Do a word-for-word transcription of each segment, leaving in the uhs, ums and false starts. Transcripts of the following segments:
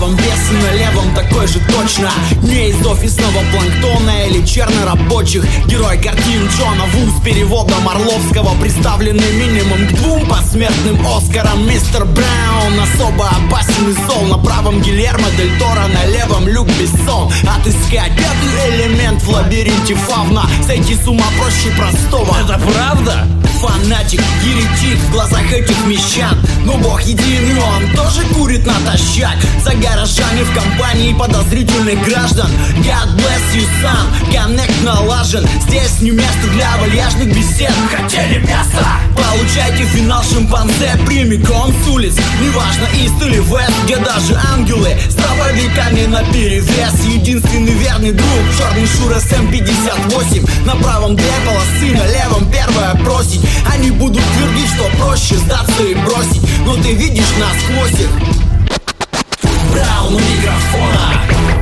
правом вес и на левом такой же точно. Не из офисного планктона или чернорабочих. Герой картин Джона Ву с переводом Орловского, представленный минимум к двум посмертным Оскарам. Мистер Браун особо опасен и зол. На правом Гильермо Дель Торо, на левом Люк Бессон. Отыскать пятый элемент в лабиринте фавна. Сойти с ума проще простого. Это правда? Фанатик, еретик в глазах этих мещан. Но бог един, и он тоже курит натощак. За гаражами в компании подозрительных граждан. God bless you, son, коннект налажен. Здесь не место для вальяжных бесед. Хотели мясо? Получайте финал шимпанзе прямиком с улиц. Неважно, ист или вест, где даже ангелы с дробовиками наперевес. Единственный верный друг, черный Шур эс эм пятьдесят восемь. На правом две полосы, на левом первая просить. Они будут твердить, что проще сдаться и бросить. Но ты видишь насквозь их. Браун у микрофона.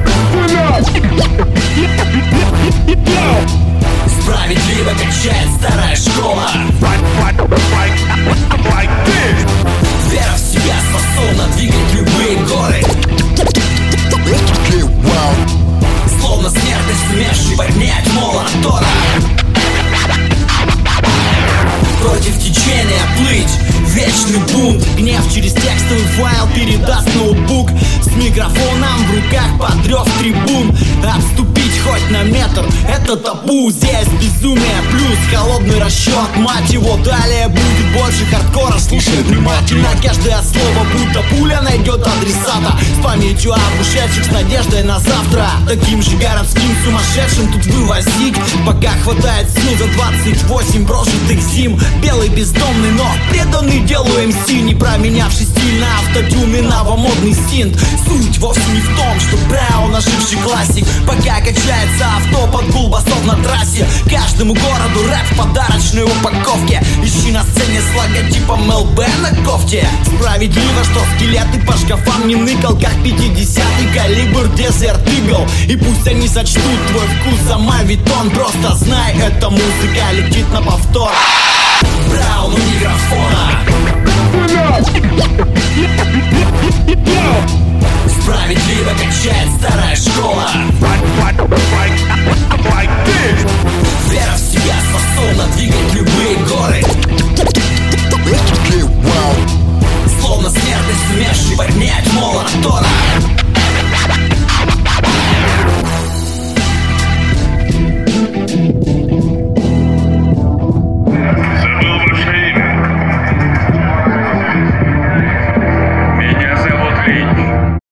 Справедливо качает старая школа. Вера в себя способна двигать любые горы. Словно смертность, сумевший поднять мола Тора. Против течения плыть, вечный бунт. Гнев через текстовый файл передаст ноутбук. С микрофоном в руках под рев трибун. Отступить хоть на метр, это табу. Здесь безумие плюс холодный расчет. Мать его, далее будет больше хардкора. Слушай внимательно, каждое слово будто пуля найдет адресата. С памятью об ушедших, с надеждой на завтра. Таким же городским сумасшедшим тут вывозить, пока хватает сил за двадцать восемь прожитых зим. Белый бездомный, но преданный делу эм си, не променявший стиль на автотюн и новомодный синт. Суть вовсе не в том, что Браун оживший классик. Пока качается авто под гул басов на трассе. Каждому городу рэп в подарочной упаковке. Ищи на сцене с логотипом эл бэ на кофте. Справедливо, что скелеты по шкафам не ныкал, как пятидесятый калибр Desert Eagle. И пусть они сочтут твой вкус за мавитон, просто знай, эта музыка летит на повтор. Браун у микрофона. Справедливо качает старая школа. Вера в себя способна двигать любые горы. Словно смертность, сумевший поднять мола Тора.